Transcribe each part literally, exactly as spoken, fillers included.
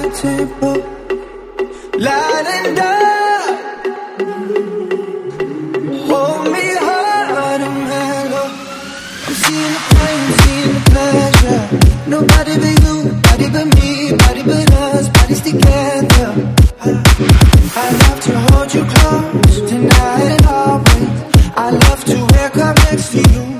tempo, lighting up. Hold me hard and mellow. I'm seeing the pain, seeing the pleasure. Nobody but you, nobody but me, body but us, bodies together. I, I love to hold you close tonight and always. I love to wake up next to you.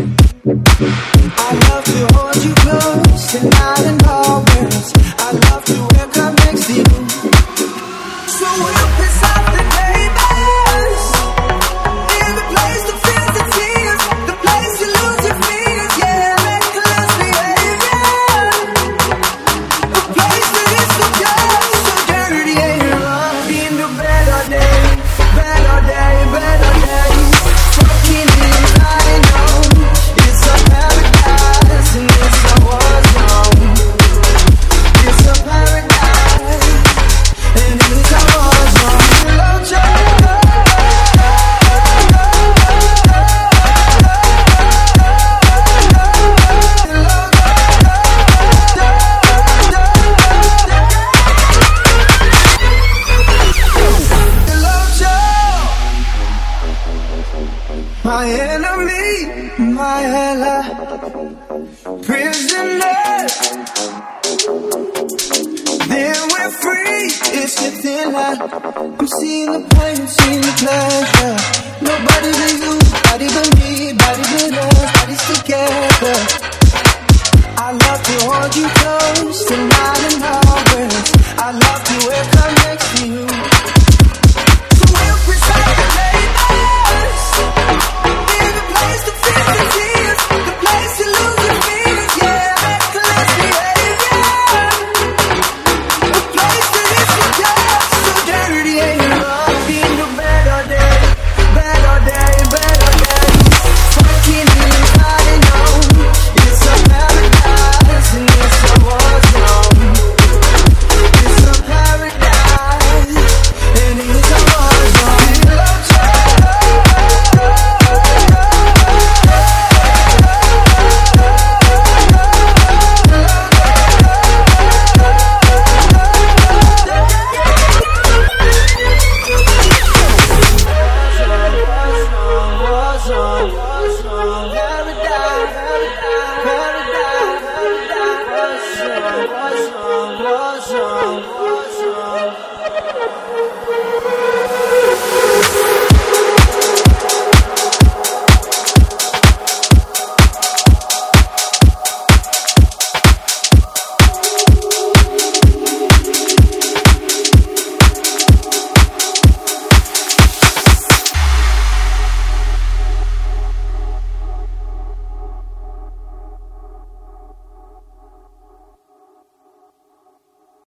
I love to hold you close tonight and always. I love to wake up next to you. So we'll piss off the neighbors in the place to feel the tears, the place to lose your fears, yeah, reckless behavior, a place that is so dirty, so dirty, yeah. Into better days, better day, better days. Fucking inside, I know it's a paradise and it's a war zone. It's a paradise and it's a war zone. Love child. My enemy, my ally, prisoner. Then we're free, it's a thin line. I'm seeing the pain, seeing the pleasure. Nobody but you, body but me, body but